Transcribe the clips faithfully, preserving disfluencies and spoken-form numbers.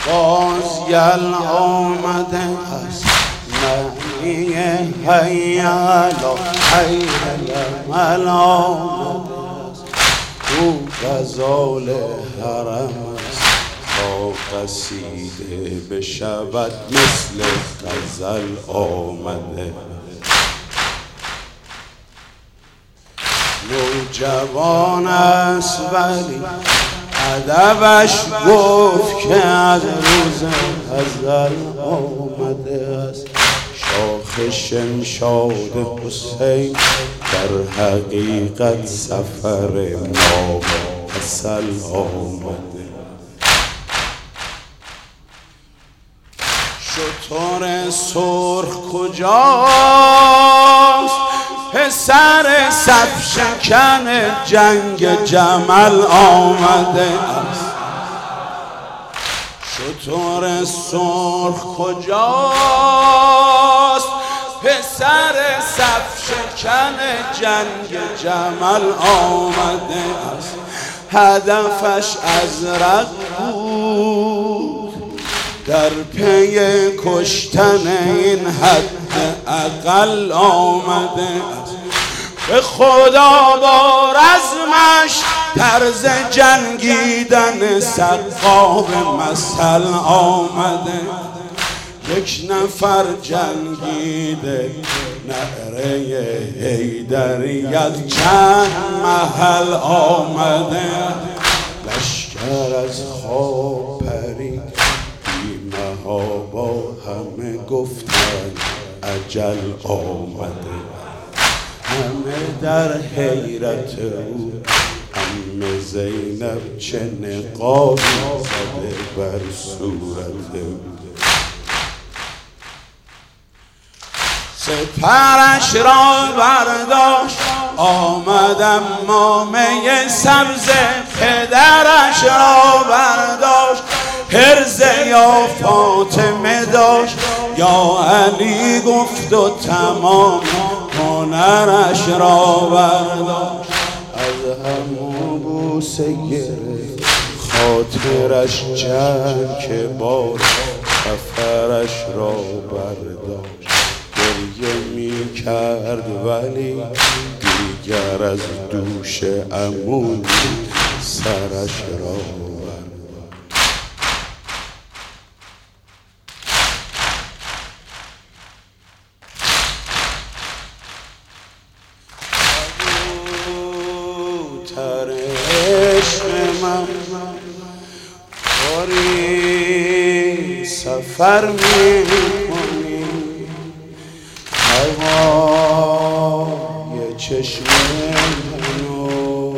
باز یل آمده است معنی حیالا حیالا آمده است. او غزال حرم است تا قصیده بشود مثل غزل آمده. نوجوان است ولی ادبش گفت که از روز ازل آمده است. شاخ شمشاد حسین در حقیقت سفر ما اصل آمده. شتر سرخ کجاست پسر صف شکن جنگ جمل آمده است. شتر سرخ کجاست پسر صف شکن جنگ جمل آمده است. هدفش ازرق بود در پی کشتن این حد اقل آمده است. به خدا با رزمش طرز جنگیدن سقا به مثل آمده. یک نفر جنگیده نعره حیدری از چند محل آمده. لشکر از خواب پرید بیمه ها با همه گفتن اجل آمده. همه در حیرت او عمه زینب چه نقابی زده بر صورت او. سپرش را برداشت آمد امامه سبز پدرش را برداشت. حرز یا فاطمه داشت یا علی گفت و تمام هنرش را برداشت. از همو بوسه گرفت خاطرش چند که بار سفرش را برداشت. گریه می کرد ولی دیگر از دوش عمو سرش را برداشت. تر عشق من باری سفر می کنی هوای چشم منو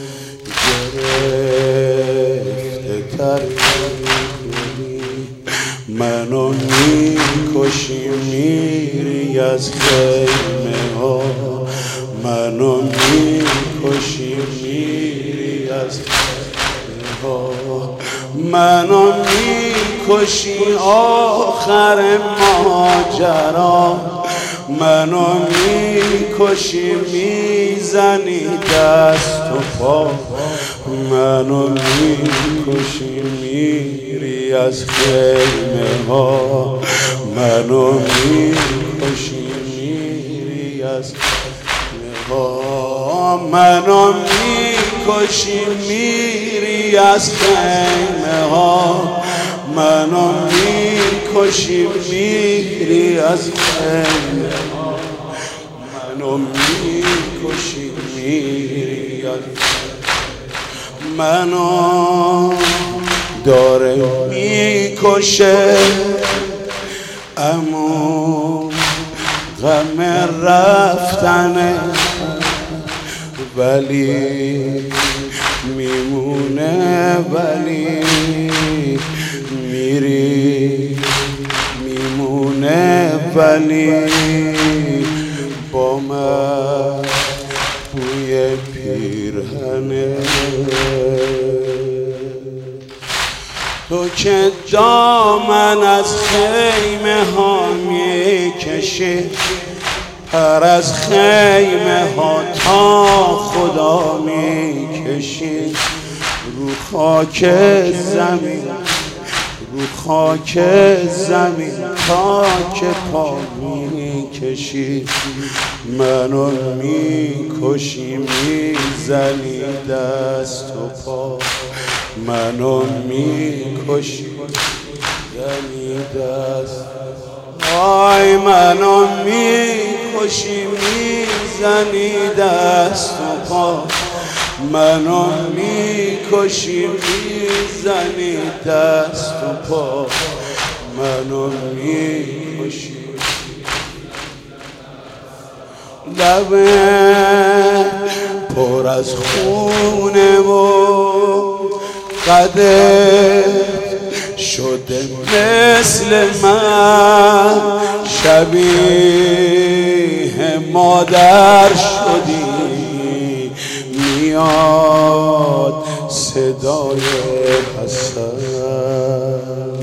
گرفته تر می کنی. منو می کشی میری از خیمه ها. منو می کشی میری از خیمه ها. منو می کشی آخر ماجرا. منو می کشی میزنی دست و پا. منو می کشی میری از خیمه ها. منو می کشی میری از منو می کشی میری از خیمه ها. منو می کشی میری از خیمه ها. منو می کشی میری از منو داره می کشه امو غم رفتنه ولی میمونه ولی میری میمونه ولی با من بوی پیرهنه. تو که دامن از خیمه ها میکشی پر از خیمه ها تا خدا میکشی. رو خاک زمین رو خاک زمین تا که پا میکشی منو میکشی میزنی دست و پا منو میکشی میزنی دست آی منو میکشی میزنی دست و پا منو میکشی میزنی دست و پا منو میکشی لبه پر از خونه و قدت شده مثل من شبیه مادر شدی میاد صدای حسن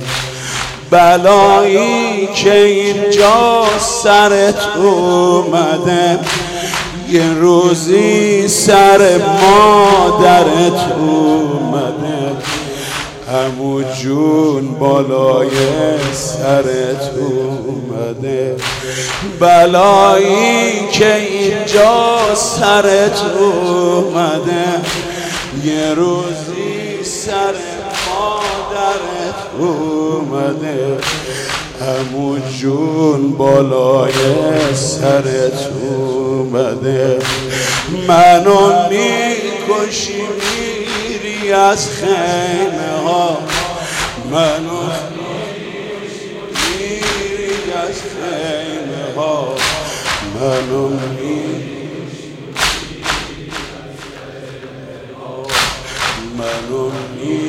بلایی که اینجا سرت اومده یه روزی سر مادرت اومده عمو جون بالای سرت اومده بلایی که اینجا سرت اومده یه روزی سر مادرت اومده عمو جون بالای سرت اومده منو میکشی میری از خیمه ها منو میری از خیمه ها منو میری منو میری